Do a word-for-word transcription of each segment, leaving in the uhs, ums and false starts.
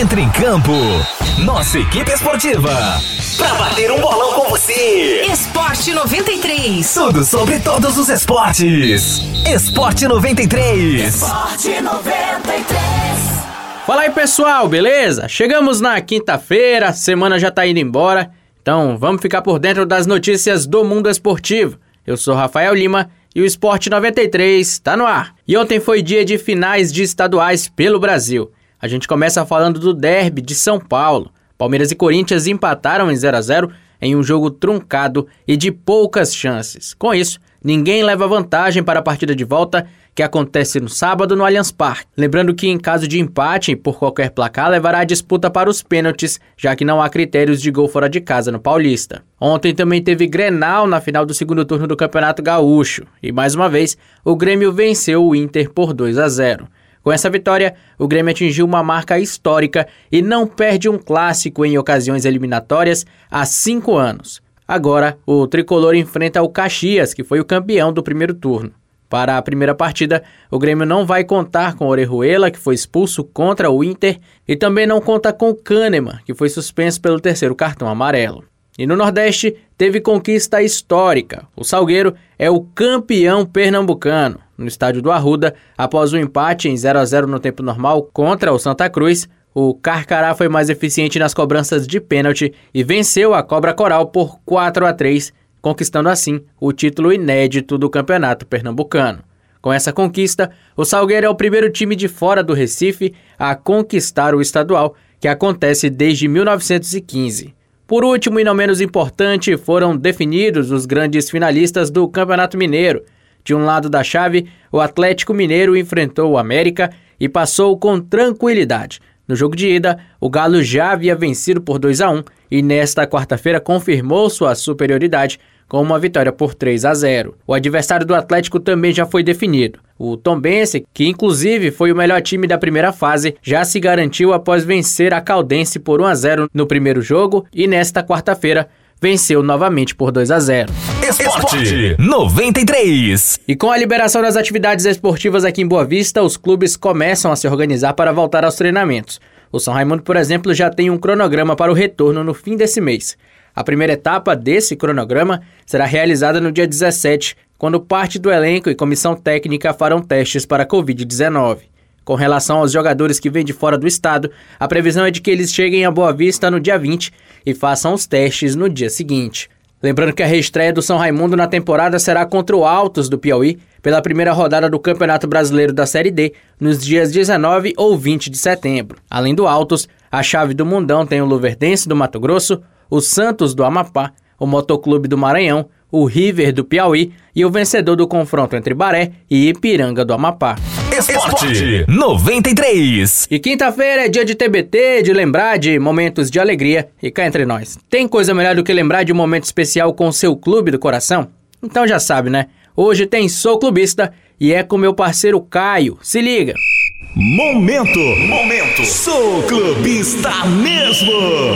Entre em campo, nossa equipe esportiva, pra bater um bolão com você. Esporte noventa e três. Tudo sobre todos os esportes. Esporte noventa e três. Esporte noventa e três. Fala aí, pessoal, beleza? Chegamos na quinta-feira, a semana já tá indo embora, então vamos ficar por dentro das notícias do mundo esportivo. Eu sou Rafael Lima e o Esporte noventa e três tá no ar. E ontem foi dia de finais de estaduais pelo Brasil. A gente começa falando do derby de São Paulo. Palmeiras e Corinthians empataram em zero a zero em um jogo truncado e de poucas chances. Com isso, ninguém leva vantagem para a partida de volta, que acontece no sábado no Allianz Parque. Lembrando que em caso de empate por qualquer placar, levará a disputa para os pênaltis, já que não há critérios de gol fora de casa no Paulista. Ontem também teve Grenal na final do segundo turno do Campeonato Gaúcho. E mais uma vez, o Grêmio venceu o Inter por dois a zero. Com essa vitória, o Grêmio atingiu uma marca histórica e não perde um clássico em ocasiões eliminatórias há cinco anos. Agora, o tricolor enfrenta o Caxias, que foi o campeão do primeiro turno. Para a primeira partida, o Grêmio não vai contar com Orejuela, que foi expulso contra o Inter, e também não conta com Kahneman, que foi suspenso pelo terceiro cartão amarelo. E no Nordeste, teve conquista histórica. O Salgueiro é o campeão pernambucano. No estádio do Arruda, após o empate em zero a zero no tempo normal contra o Santa Cruz, o Carcará foi mais eficiente nas cobranças de pênalti e venceu a Cobra Coral por quatro a três, conquistando assim o título inédito do Campeonato Pernambucano. Com essa conquista, o Salgueiro é o primeiro time de fora do Recife a conquistar o estadual, que acontece desde mil novecentos e quinze. Por último e não menos importante, foram definidos os grandes finalistas do Campeonato Mineiro. De um lado da chave, o Atlético Mineiro enfrentou o América e passou com tranquilidade. No jogo de ida, o Galo já havia vencido por dois a um e nesta quarta-feira confirmou sua superioridade com uma vitória por três a zero. O adversário do Atlético também já foi definido. O Tombense, que inclusive foi o melhor time da primeira fase, já se garantiu após vencer a Caldense por um a zero no primeiro jogo e nesta quarta-feira venceu novamente por dois a zero. Esporte noventa e três. E com a liberação das atividades esportivas aqui em Boa Vista, os clubes começam a se organizar para voltar aos treinamentos. O São Raimundo, por exemplo, já tem um cronograma para o retorno no fim desse mês. A primeira etapa desse cronograma será realizada no dia dezessete, quando parte do elenco e comissão técnica farão testes para a covid dezenove. Com relação aos jogadores que vêm de fora do estado, a previsão é de que eles cheguem a Boa Vista no dia vinte e façam os testes no dia seguinte. Lembrando que a reestreia do São Raimundo na temporada será contra o Altos do Piauí, pela primeira rodada do Campeonato Brasileiro da Série D, nos dias dezenove ou vinte de setembro. Além do Altos, a chave do Mundão tem o Luverdense do Mato Grosso, o Santos do Amapá, o Motoclube do Maranhão, o River do Piauí e o vencedor do confronto entre Baré e Ipiranga do Amapá. Esporte noventa e três. E quinta-feira é dia de T B T, de lembrar de momentos de alegria. E cá entre nós, tem coisa melhor do que lembrar de um momento especial com o seu clube do coração? Então já sabe, né? Hoje tem Sou Clubista e é com meu parceiro Caio. Se liga! Momento, momento, Sou Clubista mesmo!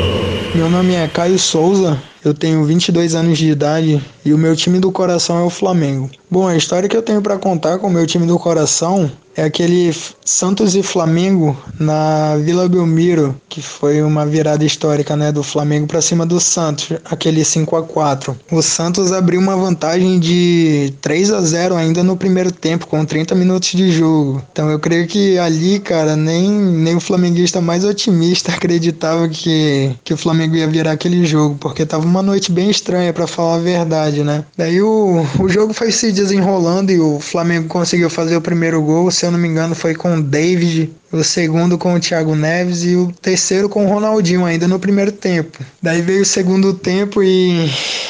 Meu nome é Caio Souza, eu tenho vinte e dois anos de idade e o meu time do coração é o Flamengo. Bom, a história que eu tenho para contar com o meu time do coração é aquele Santos e Flamengo na Vila Belmiro, que foi uma virada histórica, né, do Flamengo para cima do Santos, aquele cinco a quatro. O Santos abriu uma vantagem de três a zero ainda no primeiro tempo, com trinta minutos de jogo. Então eu creio que ali, cara, nem, nem o flamenguista mais otimista acreditava que, que o Flamengo ia virar aquele jogo, porque tava uma noite bem estranha, para falar a verdade, né? Daí o, o jogo foi se desenrolando e o Flamengo conseguiu fazer o primeiro gol, se eu não me engano foi com o David, o segundo com o Thiago Neves e o terceiro com o Ronaldinho ainda no primeiro tempo. Daí veio o segundo tempo e...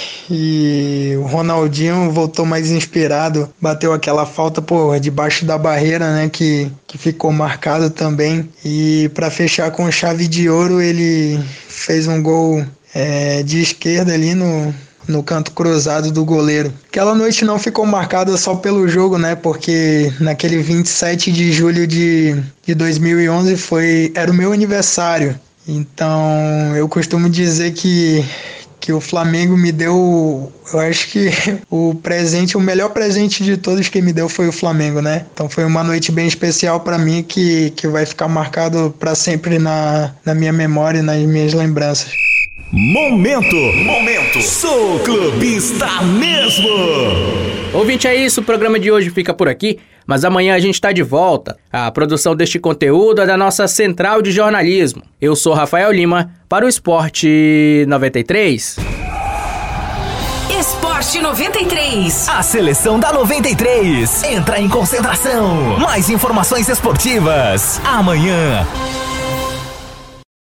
E o Ronaldinho voltou mais inspirado, bateu aquela falta, pô, debaixo da barreira, né, que, que ficou marcado também. E para fechar com chave de ouro, ele fez um gol é, de esquerda ali no, no canto cruzado do goleiro. Aquela noite não ficou marcada só pelo jogo, né, porque naquele vinte e sete de julho de, de dois mil e onze foi, era o meu aniversário. Então eu costumo dizer que que o Flamengo me deu, eu acho que o presente, o melhor presente de todos que me deu foi o Flamengo, né? Então foi uma noite bem especial para mim que, que vai ficar marcado para sempre na, na minha memória e nas minhas lembranças. Momento, momento, sou clubista mesmo. Ouvinte, é isso, o programa de hoje fica por aqui, mas amanhã a gente tá de volta. A produção deste conteúdo é da nossa central de jornalismo. Eu sou Rafael Lima, para o Esporte noventa e três. Esporte noventa e três. A seleção da noventa e três entra em concentração. Mais informações esportivas amanhã.